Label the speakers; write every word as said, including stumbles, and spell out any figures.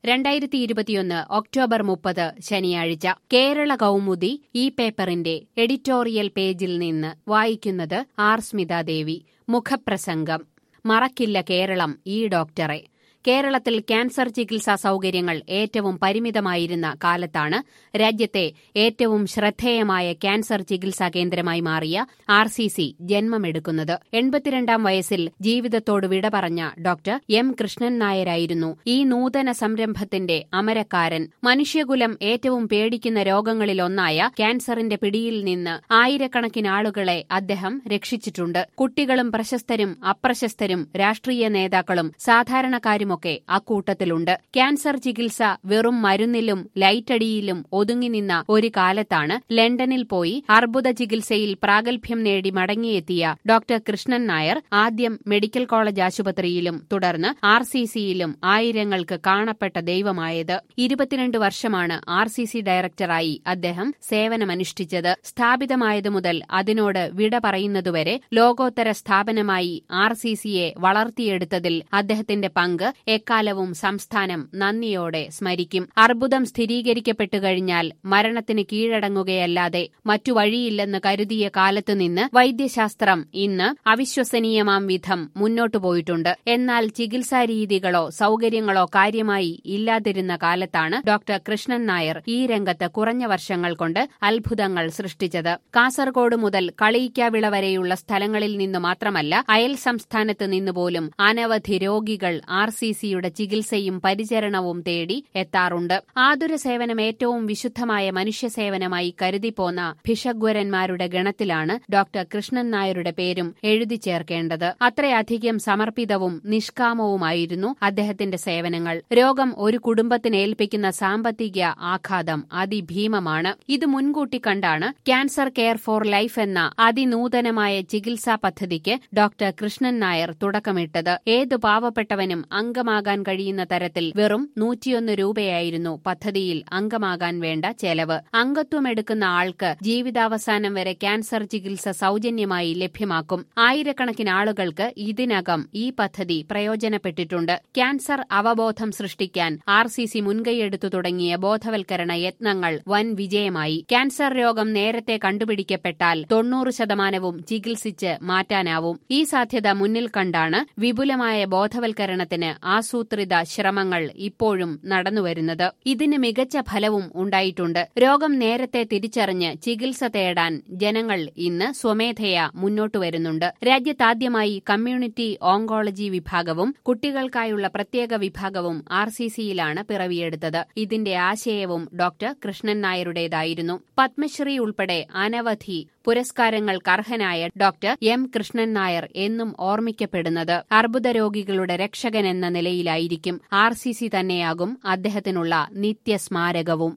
Speaker 1: രണ്ടായിരത്തി ഇരുപത്തിയൊന്ന് ഒക്ടോബർ മുപ്പത് ശനിയാഴ്ച കേരള കൗമുദി ഈ പേപ്പറിന്റെ എഡിറ്റോറിയൽ പേജിൽ നിന്ന് വായിക്കുന്നത് ആർ സ്മിതാദേവി. മുഖപ്രസംഗം. മറക്കില്ല കേരളം ഈ ഡോക്ടറെ. കേരളത്തിൽ ക്യാൻസർ ചികിത്സാ സൗകര്യങ്ങൾ ഏറ്റവും പരിമിതമായിരുന്ന കാലത്താണ് രാജ്യത്തെ ഏറ്റവും ശ്രദ്ധേയമായ ക്യാൻസർ ചികിത്സാ കേന്ദ്രമായി മാറിയ ആർ സി സി ജന്മമെടുക്കുന്നത്. എൺപത്തിരണ്ടാം വയസ്സിൽ ജീവിതത്തോട് വിട പറഞ്ഞ ഡോക്ടർ എം കൃഷ്ണൻ നായരായിരുന്നു ഈ നൂതന സംരംഭത്തിന്റെ അമരക്കാരൻ. മനുഷ്യകുലം ഏറ്റവും പേടിക്കുന്ന രോഗങ്ങളിലൊന്നായ ക്യാൻസറിന്റെ പിടിയിൽ നിന്ന് ആയിരക്കണക്കിന് ആളുകളെ അദ്ദേഹം രക്ഷിച്ചിട്ടുണ്ട്. കുട്ടികളും പ്രശസ്തരും അപ്രശസ്തരും രാഷ്ട്രീയ നേതാക്കളും സാധാരണക്കാരും ഒക്കെ അക്കൂട്ടത്തിലുണ്ട്. ക്യാൻസർ ചികിത്സ വെറും മരുന്നിലും ലൈറ്റടിയിലും ഒതുങ്ങി നിന്ന ഒരു കാലത്താണ് ലണ്ടനിൽ പോയി അർബുദ ചികിത്സയിൽ പ്രാഗൽഭ്യം നേടി മടങ്ങിയെത്തിയ ഡോക്ടർ കൃഷ്ണൻ നായർ ആദ്യം മെഡിക്കൽ കോളേജ് ആശുപത്രിയിലും തുടർന്ന് ആർ സി സിയിലും ആയിരങ്ങൾക്ക് കാണപ്പെട്ട ദൈവമായത്. ഇരുപത്തിരണ്ട് വർഷമാണ് ആർ സി സി ഡയറക്ടറായി അദ്ദേഹം സേവനമനുഷ്ഠിച്ചത്. സ്ഥാപിതമായതു മുതൽ അതിനോട് വിട പറയുന്നതുവരെ ലോകോത്തര സ്ഥാപനമായി ആർ സി സിയെ വളർത്തിയെടുത്തതിൽ അദ്ദേഹത്തിന്റെ പങ്ക് എക്കാലവും സംസ്ഥാനം നന്ദിയോടെ സ്മരിക്കും. അർബുദം സ്ഥിരീകരിക്കപ്പെട്ടു കഴിഞ്ഞാൽ മരണത്തിന് കീഴടങ്ങുകയല്ലാതെ മറ്റു വഴിയില്ലെന്ന് കരുതിയ കാലത്തുനിന്ന് വൈദ്യശാസ്ത്രം ഇന്ന് അവിശ്വസനീയമാം വിധം മുന്നോട്ടു പോയിട്ടുണ്ട്. എന്നാൽ ചികിത്സാരീതികളോ സൗകര്യങ്ങളോ കാര്യമായി ഇല്ലാതിരുന്ന കാലത്താണ് ഡോക്ടർ കൃഷ്ണൻ നായർ ഈ രംഗത്ത് കുറഞ്ഞ വർഷങ്ങൾ കൊണ്ട് അത്ഭുതങ്ങൾ സൃഷ്ടിച്ചത്. കാസർഗോഡ് മുതൽ കളിയിക്കാവിള വരെയുള്ള സ്ഥലങ്ങളിൽ നിന്നു മാത്രമല്ല, അയൽ സംസ്ഥാനത്ത് നിന്നുപോലും അനവധി രോഗികൾ ആർ സി സിയുടെ ചികിത്സയും പരിചരണവും തേടി എത്താറുണ്ട്. ആതുര സേവനം ഏറ്റവും വിശുദ്ധമായ മനുഷ്യസേവനമായി കരുതിപ്പോന്ന ഭിഷഗ്വരന്മാരുടെ ഗണത്തിലാണ് ഡോക്ടർ കൃഷ്ണൻ നായരുടെ പേരും എഴുതി ചേർക്കേണ്ടത്. അത്രയധികം സമർപ്പിതവും നിഷ്കാമവുമായിരുന്നു അദ്ദേഹത്തിന്റെ സേവനങ്ങൾ. രോഗം ഒരു കുടുംബത്തിന് ഏൽപ്പിക്കുന്ന സാമ്പത്തിക ആഘാതം അതിഭീമമാണ്. ഇത് മുൻകൂട്ടി കണ്ടാണ് ക്യാൻസർ കെയർ ഫോർ ലൈഫ് എന്ന അതിനൂതനമായ ചികിത്സാ പദ്ധതിക്ക് ഡോക്ടർ കൃഷ്ണൻ നായർ തുടക്കമിട്ടത്. ഏതു പാവപ്പെട്ടവനും അംഗമാകാൻ കഴിയുന്ന തരത്തിൽ വെറും നൂറ്റിയൊന്ന് രൂപയായിരുന്നു പദ്ധതിയിൽ അംഗമാകാൻ വേണ്ട ചെലവ്. അംഗത്വമെടുക്കുന്ന ആൾക്ക് ജീവിതാവസാനം വരെ ക്യാൻസർ ചികിത്സ സൗജന്യമായി ലഭ്യമാക്കും. ആയിരക്കണക്കിന് ആളുകൾക്ക് ഇതിനകം ഈ പദ്ധതി പ്രയോജനപ്പെട്ടിട്ടുണ്ട്. ക്യാൻസർ അവബോധം സൃഷ്ടിക്കാൻ ആർ സി സി മുൻകൈയെടുത്തു തുടങ്ങിയ ബോധവൽക്കരണ യത്നങ്ങൾ വൻ വിജയമായി. ക്യാൻസർ രോഗം നേരത്തെ കണ്ടുപിടിക്കപ്പെട്ടാൽ തൊണ്ണൂറ് ശതമാനവും ചികിത്സിച്ച് മാറ്റാനാവും. ഈ സാധ്യത മുന്നിൽ കണ്ടാണ് വിപുലമായ ബോധവൽക്കരണത്തിന് ആസൂത്രിത ശ്രമങ്ങൾ ഇപ്പോഴും നടന്നുവരുന്നത്. ഇതിന് മികച്ച ഫലവും ഉണ്ടായിട്ടുണ്ട്. രോഗം നേരത്തെ തിരിച്ചറിഞ്ഞ് ചികിത്സ തേടാൻ ജനങ്ങൾ ഇന്ന് സ്വമേധയാ മുന്നോട്ടു വരുന്നുണ്ട്. രാജ്യത്താദ്യമായി കമ്മ്യൂണിറ്റി ഓങ്കോളജി വിഭാഗവും കുട്ടികൾക്കായുള്ള പ്രത്യേക വിഭാഗവും ആർ സി സിയിലാണ് പിറവിയെടുത്തത്. ഇതിന്റെ ആശയവും ഡോക്ടർ കൃഷ്ണൻ നായരുടേതായിരുന്നു. പത്മശ്രീ ഉൾപ്പെടെ അനവധി പുരസ്കാരങ്ങൾക്കർഹനായ ഡോക്ടർ എം കൃഷ്ണൻ നായർ എന്നും ഓർമ്മിക്കപ്പെടുന്നത് അർബുദ രോഗികളുടെ രക്ഷകനെന്ന നിലയിലായിരിക്കും. ആർ സി സി തന്നെയാകും അദ്ദേഹത്തിനുള്ള നിത്യസ്മാരകവും.